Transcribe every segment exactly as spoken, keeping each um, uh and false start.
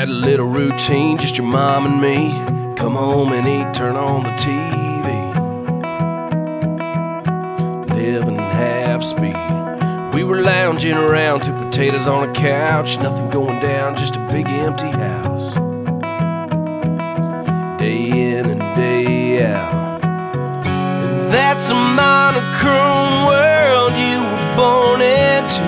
had a little routine, just your mom and me. Come home and eat, turn on the T V. Living half speed. We were lounging around, two potatoes on a couch. Nothing going down, just a big empty house. Day in and day out. And that's a monochrome world you were born into.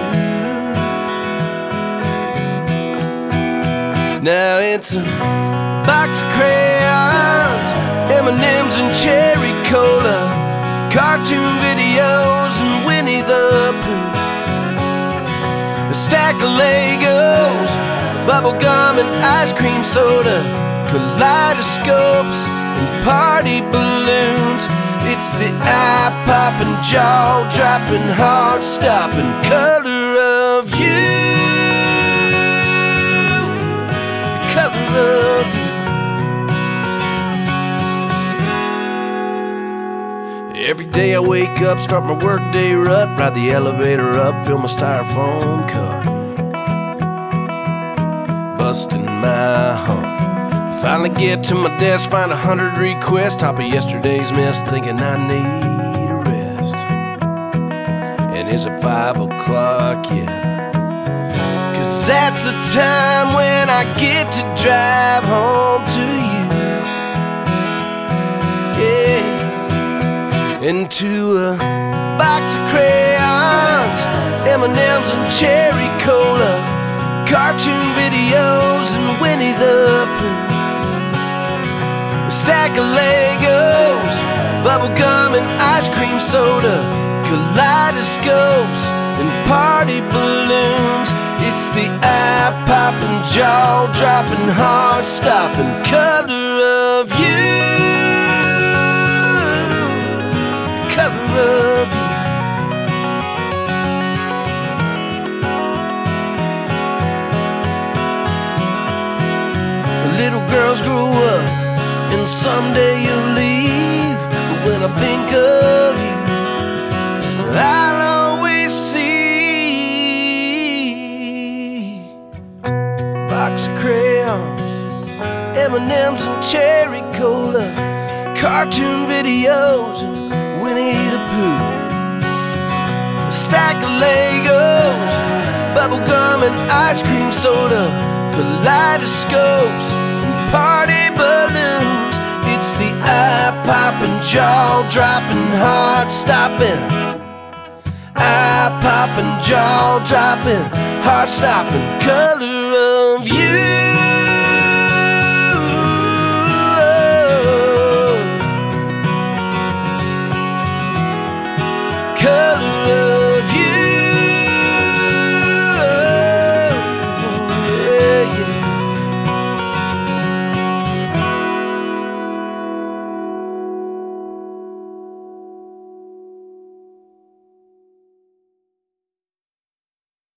Now it's a box of crayons, M and M's and cherry cola, cartoon videos and Winnie the Pooh, a stack of Legos, bubble gum and ice cream soda, kaleidoscopes and party balloons. It's the eye-popping, jaw-dropping, heart-stopping color of you. Color of you. Every day I wake up, start my workday rut, ride the elevator up, fill my styrofoam cup, busting my hump. Finally get to my desk, find a hundred requests, top of yesterday's mess, thinking I need a rest. And is it five o'clock yet? That's the time when I get to drive home to you. Yeah. Into a box of crayons, M and M's and cherry cola, cartoon videos and Winnie the Pooh, a stack of Legos, bubble gum and ice cream soda, kaleidoscopes and party balloons. It's the eye-popping, jaw-dropping, heart-stopping color of you. Color of you. Little girls grow up, and someday you'll leave. But when I think of you, I'll always see box of crayons, M and M's and cherry cola, cartoon videos and Winnie the Pooh, a stack of Legos, bubble gum and ice cream soda, kaleidoscopes and party balloons. It's the eye-popping, jaw-dropping, heart-stopping, eye-popping, jaw-dropping, heart-stopping color of you. Color